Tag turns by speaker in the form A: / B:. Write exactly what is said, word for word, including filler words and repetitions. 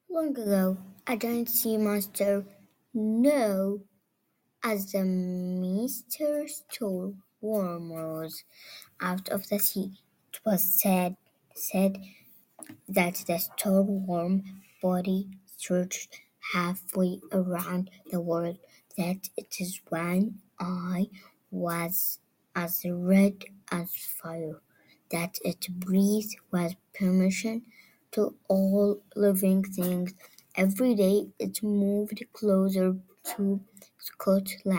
A: Long ago, a giant sea monster known as the Mister Storm rose out of the sea. It was said said that the storm body stretched halfway around the world, that its one eye was as red as fire, that its breath was permission to all living things. Every day it moved closer to Scotland.